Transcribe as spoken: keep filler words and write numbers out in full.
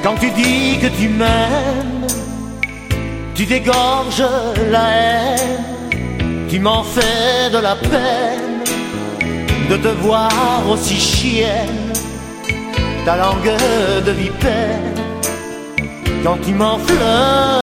Quand tu dis que tu m'aimes, tu dégorges la haine. Tu m'en fais de la peine de te voir aussi chienne, ta langue de vipère. Quand tu m'enfleurs